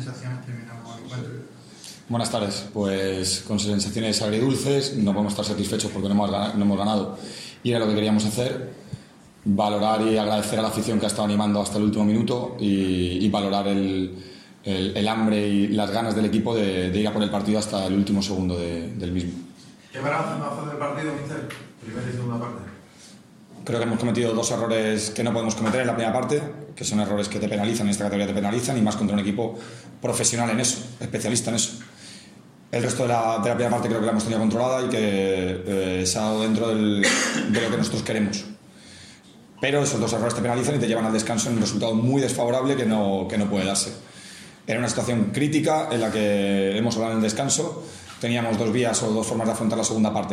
sensaciones terminamos el encuentro? Buenas tardes, pues con sensaciones agridulces, no podemos estar satisfechos porque no hemos ganado y era lo que queríamos hacer, valorar y agradecer a la afición que ha estado animando hasta el último minuto y valorar el hambre y las ganas del equipo de ir a por el partido hasta el último segundo del mismo. ¿Qué balance nos hace del partido, mister? Primera y segunda parte. Creo que hemos cometido dos errores que no podemos cometer en la primera parte, que son errores que te penalizan, en esta categoría te penalizan, y más contra un equipo profesional en eso, especialista en eso. El resto de la primera parte creo que la hemos tenido controlada y que se ha dado dentro de lo que nosotros queremos. Pero esos dos errores te penalizan y te llevan al descanso en un resultado muy desfavorable que no puede darse. Era una situación crítica en la que hemos hablado en el descanso. Teníamos dos vías o dos formas de afrontar la segunda parte.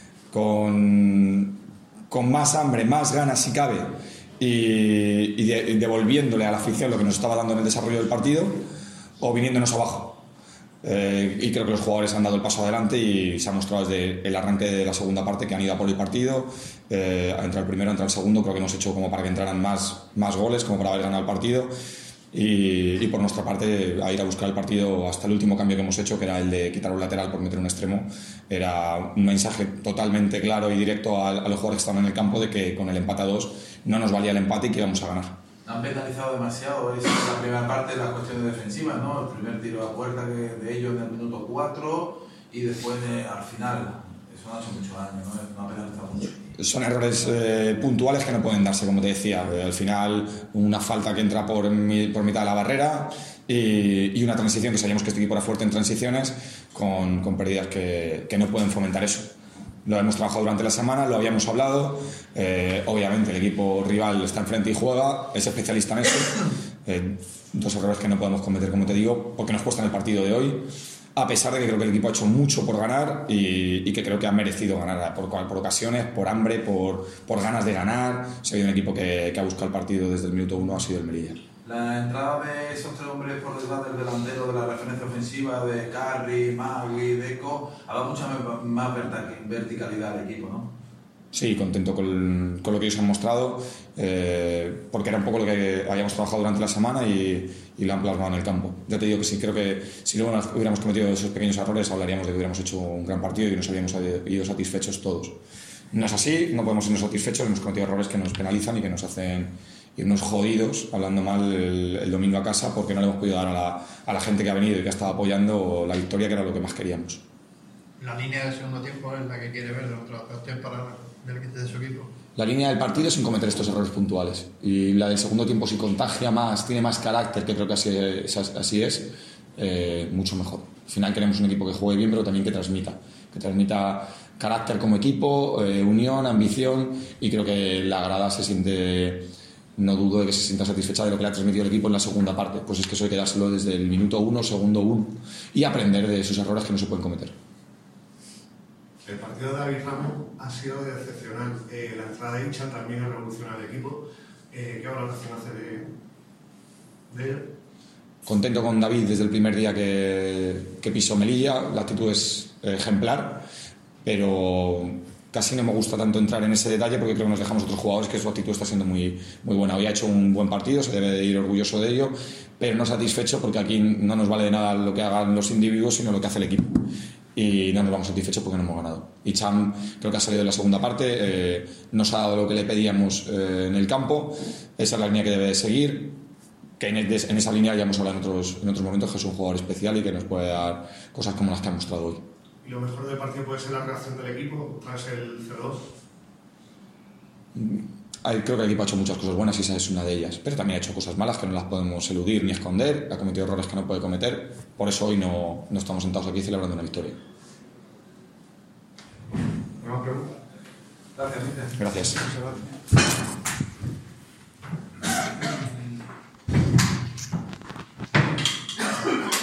Con más hambre, más ganas si cabe, y devolviéndole a la afición lo que nos estaba dando en el desarrollo del partido, o viniéndonos abajo. Y creo que los jugadores han dado el paso adelante y se ha mostrado desde el arranque de la segunda parte que han ido a por el partido. Ha entrado el primero, ha entrado el segundo, creo que hemos hecho como para que entraran más goles, como para haber ganado el partido. Y por nuestra parte, a ir a buscar el partido hasta el último cambio que hemos hecho, que era el de quitar un lateral por meter un extremo. Era un mensaje totalmente claro y directo a los jugadores que estaban en el campo de que con el empate a 2 no nos valía el empate y que íbamos a ganar. Han penalizado demasiado, es la primera parte, las cuestiones defensivas, ¿no? El primer tiro a puerta de ellos en el minuto 4 y después al final. Eso no ha hecho mucho daño, no ha penalizado mucho. Son errores puntuales que no pueden darse, como te decía. Al final, una falta que entra por mitad de la barrera y una transición que sabíamos que este equipo era fuerte en transiciones con pérdidas que no pueden fomentar eso. Lo hemos trabajado durante la semana, lo habíamos hablado. Obviamente el equipo rival está enfrente y juega, es especialista en eso. Dos errores que no podemos cometer, como te digo, porque nos cuestan el partido de hoy, a pesar de que creo que el equipo ha hecho mucho por ganar y que creo que ha merecido ganar por ocasiones, por hambre, por ganas de ganar. Si hay un equipo que ha buscado el partido desde el minuto 1 ha sido el Melilla. La entrada de esos tres hombres por detrás del delantero, de la referencia ofensiva de Carri, Magui, Deco, ha dado mucha más verticalidad al equipo, ¿no? Sí, contento con lo que ellos han mostrado, porque era un poco lo que habíamos trabajado durante la semana y lo han plasmado en el campo. Ya te digo que sí, creo que si luego hubiéramos cometido esos pequeños errores hablaríamos de que hubiéramos hecho un gran partido y nos habríamos ido satisfechos todos. No es así, no podemos irnos satisfechos, hemos cometido errores que nos penalizan y que nos hacen irnos jodidos, hablando mal el domingo a casa, porque no le hemos podido dar a la gente que ha venido y que ha estado apoyando la victoria, que era lo que más queríamos. La línea del segundo tiempo es la que quiere ver de su equipo. La línea del partido sin cometer estos errores puntuales, y la del segundo tiempo si contagia más, tiene más carácter, que creo que así es, mucho mejor. Al final queremos un equipo que juegue bien, pero también que transmita carácter como equipo, unión, ambición, y creo que la grada se siente, no dudo de que se sienta satisfecha de lo que le ha transmitido el equipo en la segunda parte. Pues es que eso hay que dárselo desde el minuto 1, segundo 1, y aprender de esos errores que no se pueden cometer. El partido de David Ramos ha sido excepcional. La entrada de Ichan también ha revolucionado el equipo. ¿Qué valoración hace de él? Contento con David desde el primer día que pisó Melilla. La actitud es ejemplar, pero casi no me gusta tanto entrar en ese detalle porque creo que nos dejamos otros jugadores que su actitud está siendo muy, muy buena. Hoy ha hecho un buen partido, se debe de ir orgulloso de ello, pero no satisfecho porque aquí no nos vale de nada lo que hagan los individuos, sino lo que hace el equipo. Y no nos vamos satisfechos porque no hemos ganado. Y Cham creo que ha salido en la segunda parte, nos ha dado lo que le pedíamos en el campo. Esa es la línea que debe de seguir, que en esa línea ya hemos hablado en otros momentos, que es un jugador especial y que nos puede dar cosas como las que ha mostrado hoy. ¿Y lo mejor del partido puede ser la reacción del equipo tras el 0-2? Creo que el equipo ha hecho muchas cosas buenas y esa es una de ellas, pero también ha hecho cosas malas que no las podemos eludir ni esconder, ha cometido errores que no puede cometer, por eso hoy no estamos sentados aquí celebrando una victoria. ¿Una pregunta? Gracias, mister. Gracias.